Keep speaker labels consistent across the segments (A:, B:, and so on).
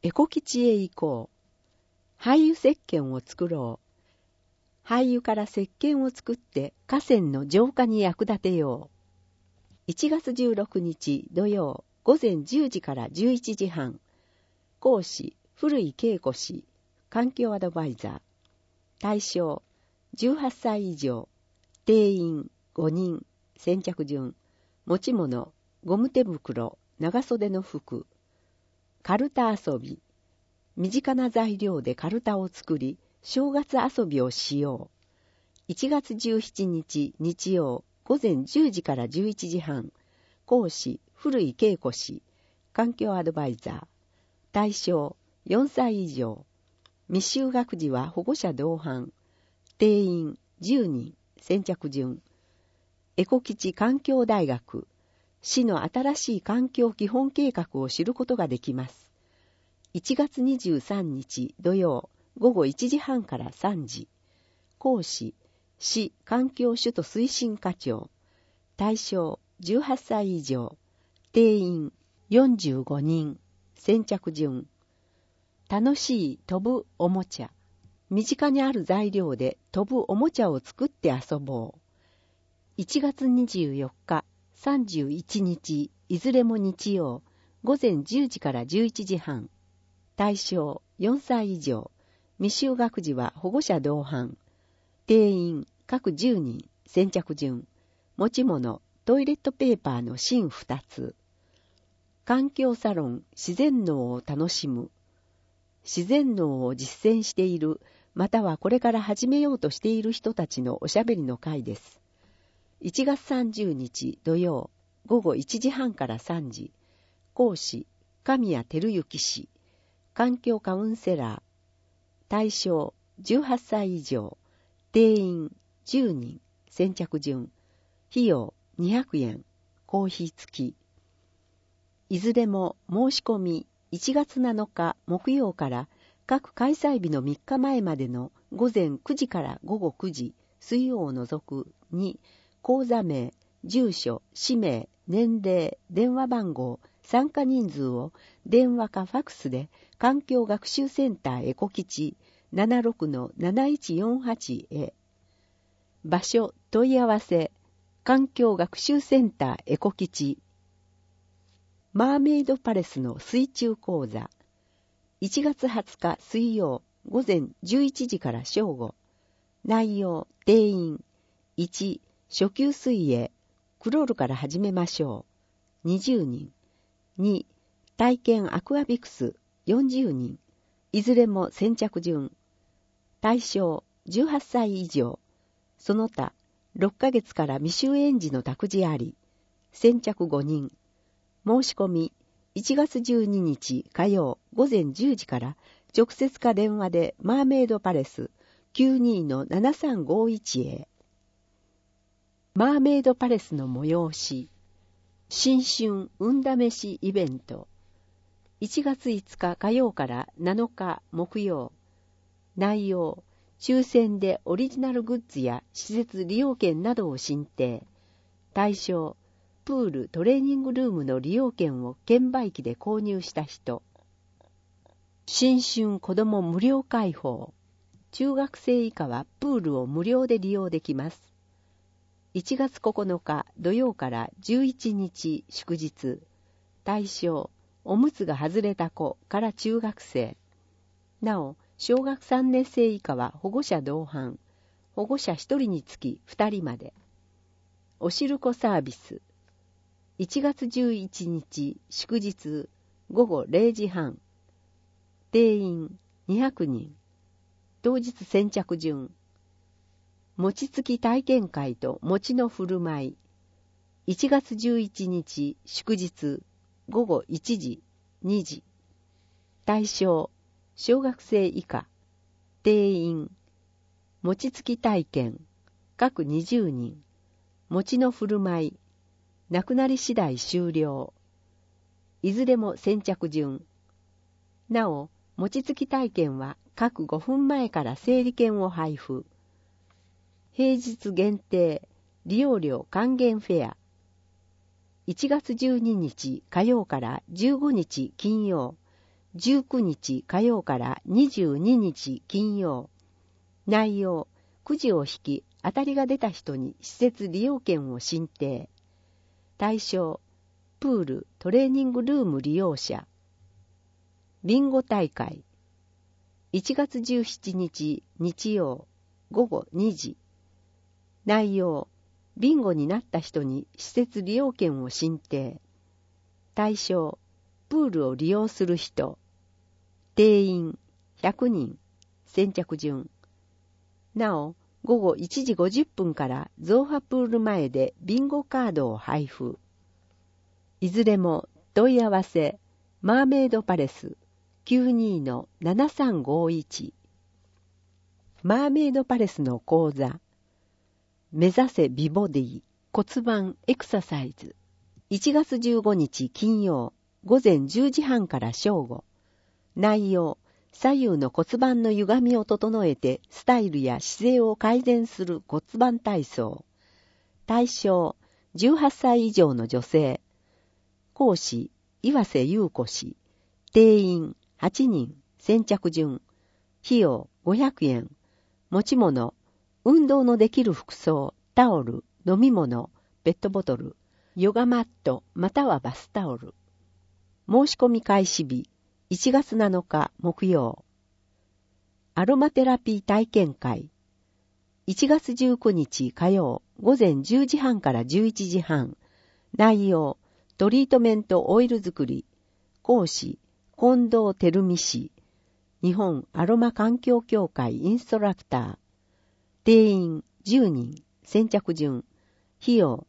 A: エコ基地へ行こう。廃油石鹸を作ろう。廃油から石鹸を作って河川の浄化に役立てよう。1月16日土曜午前10時から11時半。講師、古井恵子氏、環境アドバイザー。対象、18歳以上。定員5人。先着順。持ち物、ゴム手袋、長袖の服。カルタ遊び。身近な材料でカルタを作り、正月遊びをしよう。1月17日日曜午前10時から11時半。講師、古井恵子氏、環境アドバイザー。対象、4歳以上。未就学児は保護者同伴。定員10人。先着順。エコ基地環境大学。市の新しい環境基本計画を知ることができます。1月23日土曜午後1時半から3時。講師、市環境首都推進課長。対象18歳以上。定員45人。先着順。楽しい飛ぶおもちゃ。身近にある材料で飛ぶおもちゃを作って遊ぼう。1月24日、31日、いずれも日曜、午前10時から11時半。対象4歳以上。未就学児は保護者同伴。定員各10人。先着順。持ち物、トイレットペーパーの芯2つ。環境サロン、自然農を楽しむ。自然農を実践している、またはこれから始めようとしている人たちのおしゃべりの会です。1月30日土曜、午後1時半から3時。講師、神谷照之氏。環境カウンセラー。対象、18歳以上。定員10人。先着順。費用200円。コーヒー付き。いずれも申し込み1月7日木曜から各開催日の3日前までの午前9時から午後9時、水曜を除くに、講座名、住所、氏名、年齢、電話番号、参加人数を電話かファクスで環境学習センターエコ基地 76-7148 へ。場所問い合わせ、環境学習センターエコ基地。マーメイドパレスの水中講座。1月20日水曜午前11時から正午。内容、定員。1、初級水泳。クロールから始めましょう。20人。2、体験アクアビクス。40人。いずれも先着順。対象、18歳以上。その他、6ヶ月から未就園児の託児あり。先着5人。申し込み、1月12日火曜午前10時から直接か電話でマーメイドパレス 92-7351 へ。マーメイドパレスの催し、新春運試しイベント。1月5日火曜から7日木曜。内容、抽選でオリジナルグッズや施設利用券などを申請。対象、プール・トレーニングルームの利用券を券売機で購入した人。新春子ども無料開放。中学生以下はプールを無料で利用できます。1月9日土曜から11日祝日。対象、おむつが外れた子から中学生。なお、小学3年生以下は保護者同伴。保護者1人につき2人まで。おしるこサービス。1月11日祝日午後0時半。定員200人。当日先着順。餅つき体験会と餅の振る舞い。1月11日祝日午後1時、2時。対象、小学生以下。定員。餅つき体験。各20人。餅の振る舞い。なくなり次第終了。いずれも先着順。なお、餅つき体験は各5分前から整理券を配布。平日限定、利用料還元フェア。1月12日火曜から15日金曜、 19日火曜から22日金曜。内容、くじを引き、当たりが出た人に施設利用券を申請。対象、プール・トレーニングルーム利用者。ビンゴ大会。1月17日日曜午後2時。内容、ビンゴになった人に施設利用券を申請。対象、プールを利用する人。定員100人。先着順。なお、午後1時50分からゾーハプール前でビンゴカードを配布。いずれも問い合わせ、マーメイドパレス 92-7351。マーメイドパレスの講座。目指せ美ボディ骨盤エクササイズ。1月15日金曜午前10時半から正午。内容、左右の骨盤の歪みを整えてスタイルや姿勢を改善する骨盤体操。対象、18歳以上の女性。講師、岩瀬優子氏。定員8人。先着順。費用500円。持ち物、運動のできる服装、タオル、飲み物、ペットボトル、ヨガマットまたはバスタオル。申し込み開始日、1月7日木曜。アロマテラピー体験会。1月19日火曜午前10時半から11時半。内容、トリートメントオイル作り。講師、近藤照美氏。日本アロマ環境協会インストラクター。定員10人。先着順。費用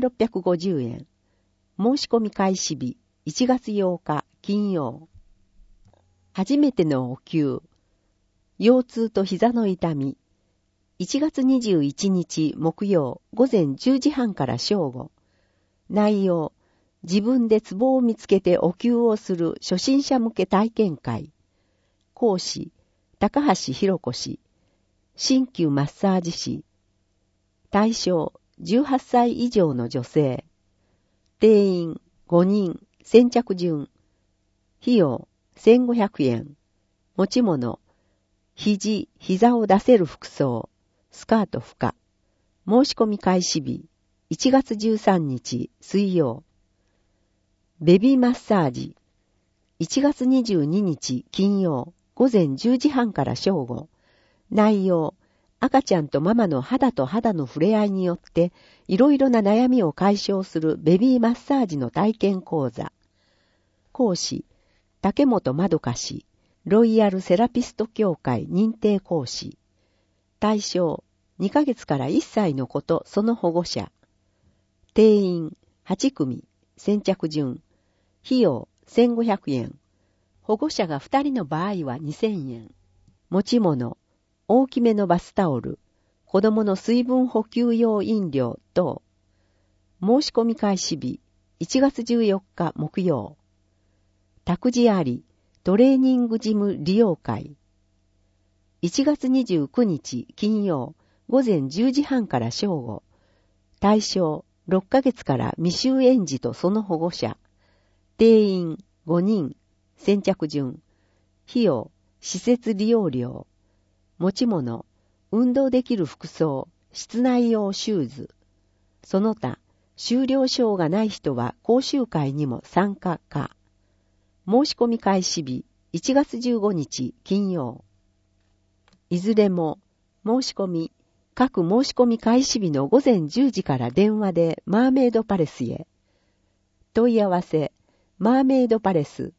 A: 1650円。申し込み開始日、1月8日金曜。初めてのお灸。腰痛と膝の痛み。1月21日木曜午前10時半から正午。内容、自分でツボを見つけてお灸をする初心者向け体験会。講師、高橋博子氏。鍼灸マッサージ師。対象、18歳以上の女性。定員5人。先着順。費用1500円。持ち物、膝を出せる服装、スカート不可。申し込み開始日、1月13日水曜。ベビーマッサージ。1月22日金曜午前10時半から正午。内容、赤ちゃんとママの肌と肌の触れ合いによっていろいろな悩みを解消するベビーマッサージの体験講座。講師、竹本まどか氏。ロイヤルセラピスト協会認定講師。対象、2ヶ月から1歳の子とその保護者。定員8組。先着順。費用1500円。保護者が2人の場合は2000円。持ち物、大きめのバスタオル、子供の水分補給用飲料等。申し込み開始日、1月14日木曜。託児あり、トレーニングジム利用会。1月29日金曜午前10時半から正午。対象6ヶ月から未就園児とその保護者。定員5人。先着順。費用、施設利用料。持ち物、運動できる服装、室内用シューズ。その他、修了証がない人は講習会にも参加可。申し込み開始日、1月15日金曜。いずれも、申し込み、各申し込み開始日の午前10時から電話でマーメイドパレスへ。問い合わせ、マーメイドパレス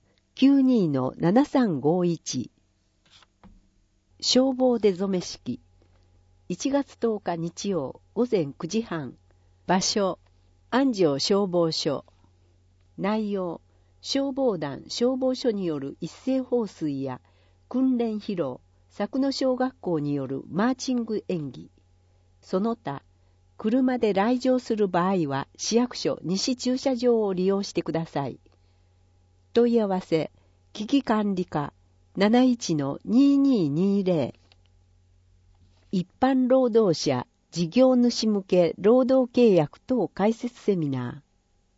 A: 92-7351。消防出初式。1月10日日曜午前9時半。場所、安城消防署。内容、消防団消防署による一斉放水や訓練披露、佐久野小学校によるマーチング演技。その他、車で来場する場合は市役所西駐車場を利用してください。問い合わせ、危機管理課 71-2220。一般労働者、事業主向け労働契約等解説セミナー。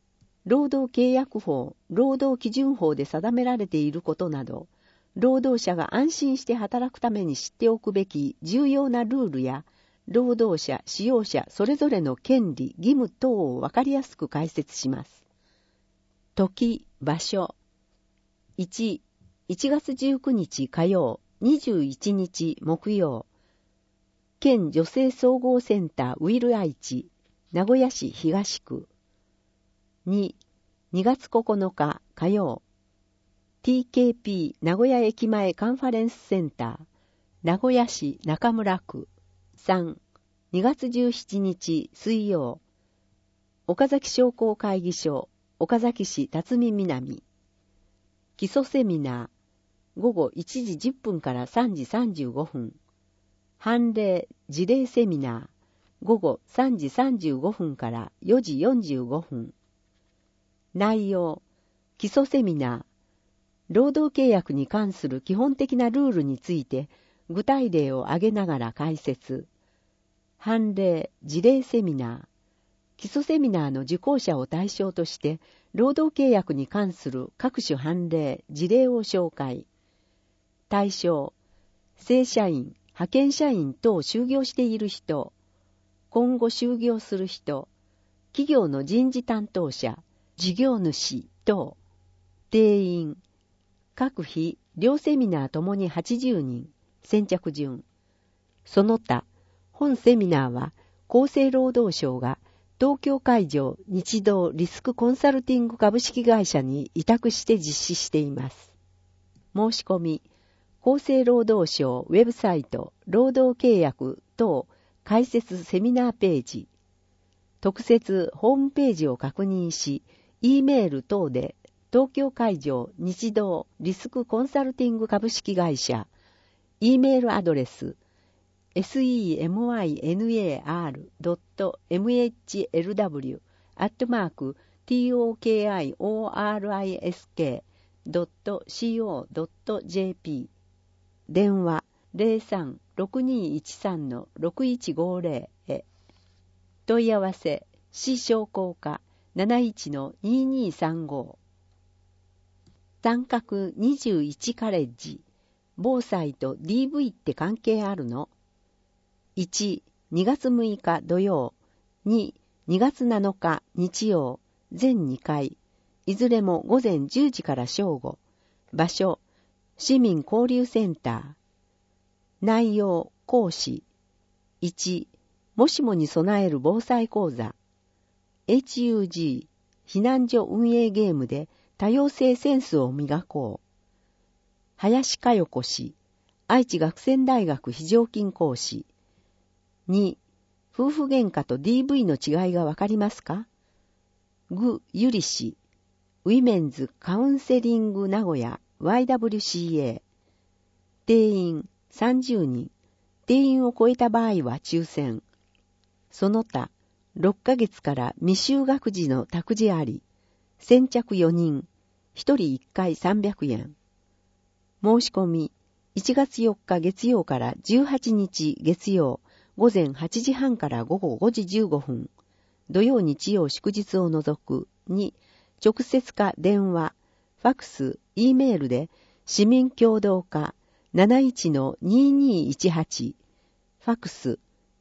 A: 労働契約法、労働基準法で定められていることなど、労働者が安心して働くために知っておくべき重要なルールや、労働者、使用者それぞれの権利、義務等を分かりやすく解説します。時、場所。1、1月19日火曜、21日木曜。県女性総合センターウィル愛知、名古屋市東区。2、2月9日火曜。TKP 名古屋駅前カンファレンスセンター、名古屋市中村区。3、2月17日水曜。岡崎商工会議所、岡崎市辰巳南。基礎セミナー、午後1時10分から3時35分。判例、事例セミナー、午後3時35分から4時45分。内容、基礎セミナー、労働契約に関する基本的なルールについて具体例を挙げながら解説。判例、事例セミナー、基礎セミナーの受講者を対象として労働契約に関する各種判例、事例を紹介。対象、正社員、派遣社員等就業している人、今後就業する人、企業の人事担当者、事業主等、定員、各日、両セミナーともに80人、先着順。その他、本セミナーは厚生労働省が東京会場日動リスクコンサルティング株式会社に委託して実施しています。申し込み、厚生労働省ウェブサイト労働契約等解説セミナーページ、特設ホームページを確認し、Eメール等で東京会場日動リスクコンサルティング株式会社 Eメールアドレスsemylr.mhlw@tokiorisk.co.jp 電話 03-6213-6150 へ。問い合わせ、市商工課 71-2235。三角21カレッジ、防災と DV って関係あるの？ 1、2月6日土曜、2、2月7日日曜、全2回、いずれも午前10時から正午。場所、市民交流センター。内容、講師。1、もしもに備える防災講座。HUG、避難所運営ゲームで多様性センスを磨こう。林佳代子氏、愛知学専大学非常勤講師。2、夫婦喧嘩と DV の違いがわかりますか？具ゆり氏、ウィメンズカウンセリング名古屋 YWCA。定員30人。定員を超えた場合は抽選。その他、6ヶ月から未就学児の託児あり。先着4人。1人1回300円。申し込み、1月4日月曜から18日月曜、午前8時半から午後5時15分。土曜日曜祝日を除く。2、直接か電話、ファックス、Eメールで、市民協働課 71-2218、ファックス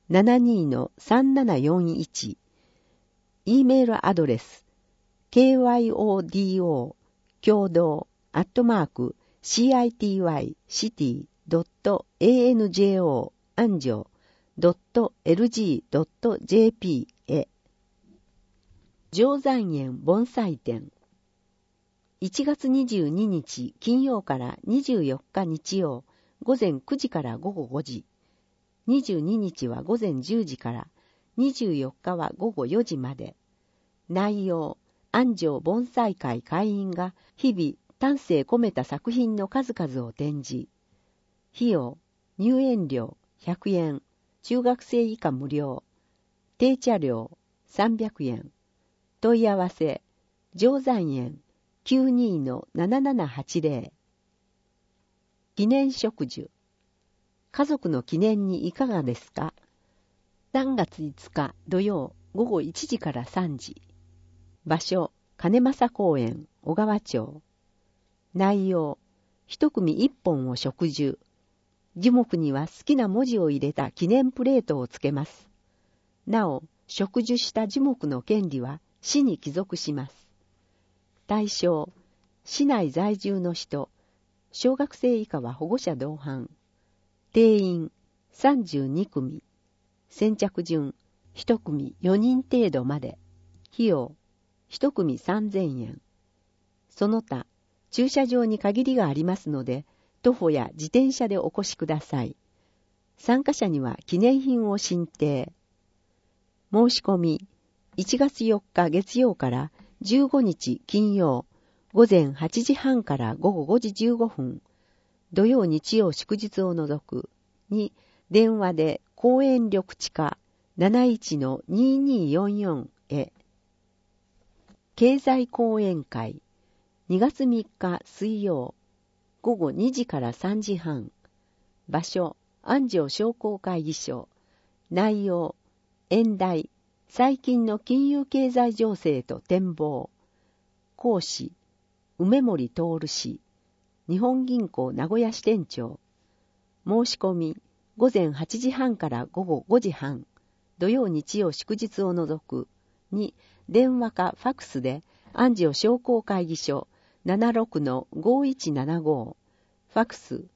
A: 72-3741、Eメールアドレス、kyodo 共同@city.city.anjo 安城.lg.jp へ。定山園盆栽展。1月22日金曜から24日日曜、午前9時から午後5時。22日は午前10時から、24日は午後4時まで。内容、安城盆栽会会員が日々丹精込めた作品の数々を展示。費用、入園料100円。中学生以下無料。定茶料300円。問い合わせ、定山園 92-7780。記念植樹。家族の記念にいかがですか？ 3 月5日土曜午後1時から3時。場所、 金正公園、小川町。内容、一組一本を植樹。樹木には好きな文字を入れた記念プレートをつけます。なお、植樹した樹木の権利は市に帰属します。対象、市内在住の人、小学生以下は保護者同伴。定員、32組。先着順、1組4人程度まで。費用、1組3000円。その他、駐車場に限りがありますので、徒歩や自転車でお越しください。参加者には記念品を進呈。申し込み、1月4日月曜から15日金曜、午前8時半から午後5時15分、土曜日曜祝日を除くに、電話で公園緑地課 71-2244 へ。経済講演会、2月3日水曜、午後2時から3時半。場所、安城商工会議所。内容、演題、最近の金融経済情勢と展望。講師、梅森徹氏。日本銀行名古屋支店長。申し込み、午前8時半から午後5時半。土曜日曜祝日を除く。に、電話かファクスで、安城商工会議所。76-5175、ファクス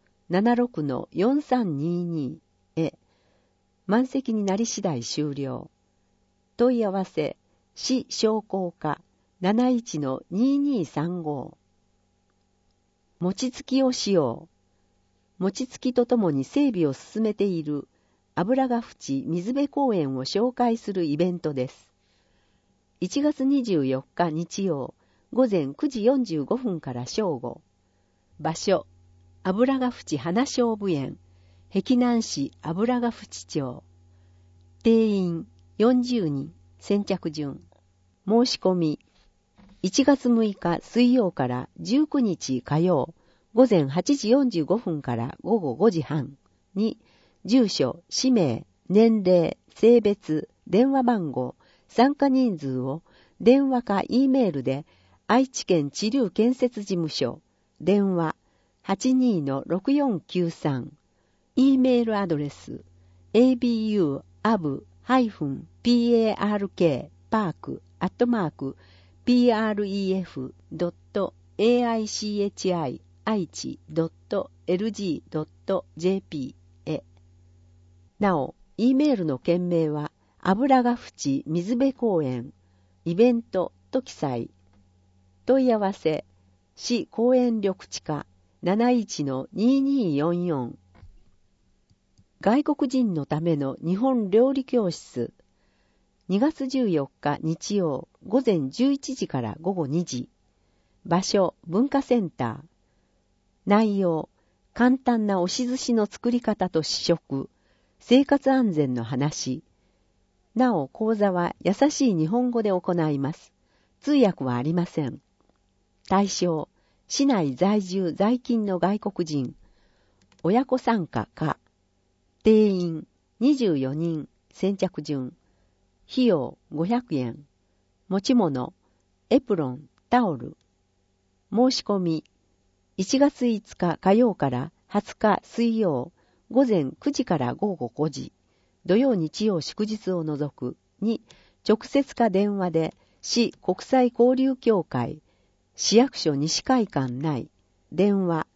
A: 76-4322 へ。満席になり次第終了。問い合わせ、市商工課 71-2235。餅つきをしよう。餅つきとともに整備を進めている油ヶ淵水辺公園を紹介するイベントです。1月24日日曜、午前9時45分から正午。場所、油ヶ淵花菖蒲園、碧南市油ヶ淵町。定員40人、先着順。申し込み、1月6日水曜から19日火曜、午前8時45分から午後5時半に、住所、氏名、年齢、性別、電話番号、参加人数を電話か E メールで、愛知県知立建設事務所、電話 82-6493、E メールアドレス、abu-park-park@aichi-aichi.lg.jp へ。なお、E メールの件名は、油ヶ淵水辺公園、イベントと記載。問い合わせ、市公園緑地課 71-2244。外国人のための日本料理教室。2月14日日曜、午前11時から午後2時。場所、文化センター。内容、簡単な押し寿司の作り方と試食、生活安全の話。なお、講座は優しい日本語で行います。通訳はありません。対象、市内在住在勤の外国人。親子参加か。定員24人、先着順。費用500円。持ち物、エプロン、タオル。申し込み、1月5日火曜から20日水曜、午前9時から午後5時。土曜日曜祝日を除くに、直接か電話で、市国際交流協会、市役所西会館内、電話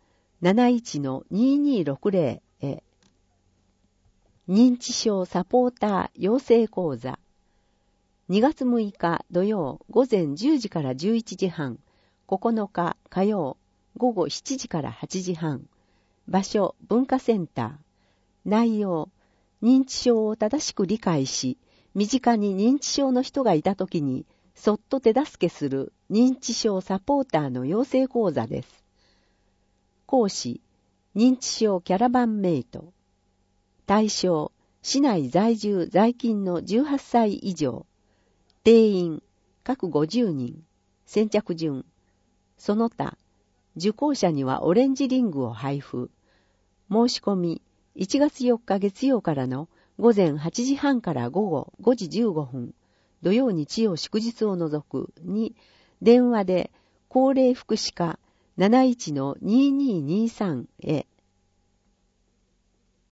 A: 71-2260 へ。認知症サポーター養成講座。2月6日土曜午前10時から11時半、9日火曜午後7時から8時半。場所、文化センター。内容、認知症を正しく理解し、身近に認知症の人がいたときに、そっと手助けする認知症サポーターの養成講座です。講師、認知症キャラバンメイト。対象、市内在住在勤の18歳以上。定員、各50人。先着順。その他、受講者にはオレンジリングを配布。申し込み、1月4日月曜からの午前8時半から午後5時15分。土曜日曜祝日を除くに、 電話で高齢福祉課 71-2223 へ